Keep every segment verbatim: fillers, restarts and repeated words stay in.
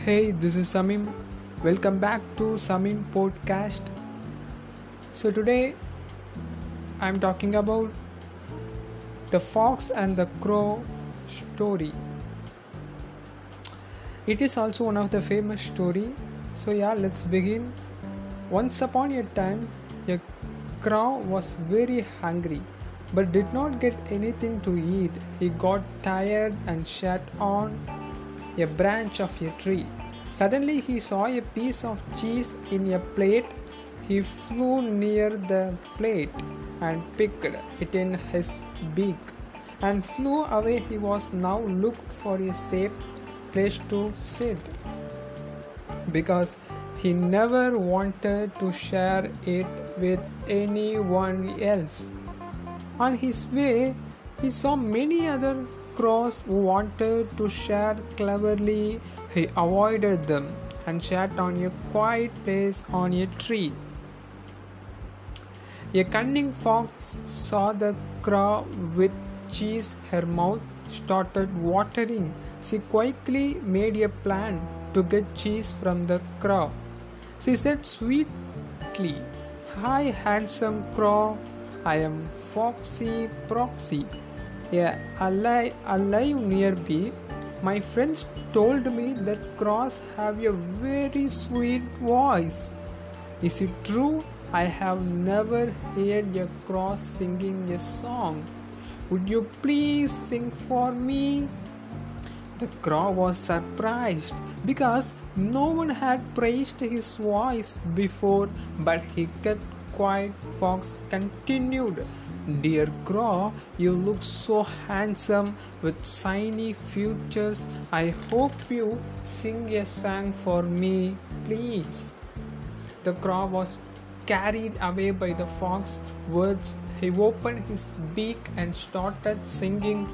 Hey, this is Samim. Welcome back to Samim Podcast. So today I'm talking about the fox and the crow story. It is also one of the famous story. So yeah, let's begin. Once upon a time, a crow was very hungry but did not get anything to eat. He got tired and sat on a branch of a tree. Suddenly he saw a piece of cheese in a plate. He flew near the plate and picked it in his beak and flew away. He was now looked for a safe place to sit because he never wanted to share it with anyone else. On his way, he saw many other crows who wanted to share. Cleverly, he avoided them and sat on a quiet place on a tree. A cunning fox saw the crow with cheese. Her mouth started watering. She quickly made a plan to get cheese from the crow. She said sweetly, "Hi, handsome crow. I am Foxy Proxy, yeah, alive, alive nearby. My friends told me that crows have a very sweet voice. Is it true? I have never heard a crow singing a song. Would you please sing for me?" The crow was surprised because no one had praised his voice before, but he kept quiet. Fox continued, "Dear crow, you look so handsome with shiny features. I hope you sing a song for me, please." The crow was carried away by the fox's words. He opened his beak and started singing.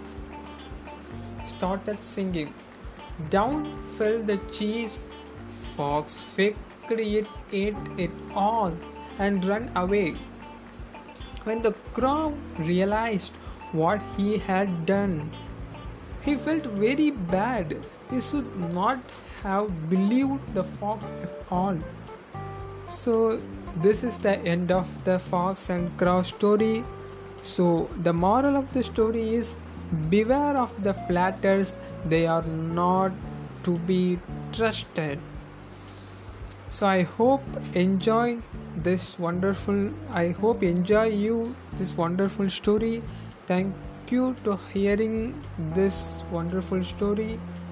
Started singing. Down fell the cheese. Fox picked it, ate it all, and ran away. When the crow realized what he had done, he felt very bad. He should not have believed the fox at all. So this is the end of the fox and crow story. So the moral of the story is, beware of the flatters. They are not to be trusted. So I hope enjoy this wonderful I hope enjoy you this wonderful story. Thank you to hearing this wonderful story.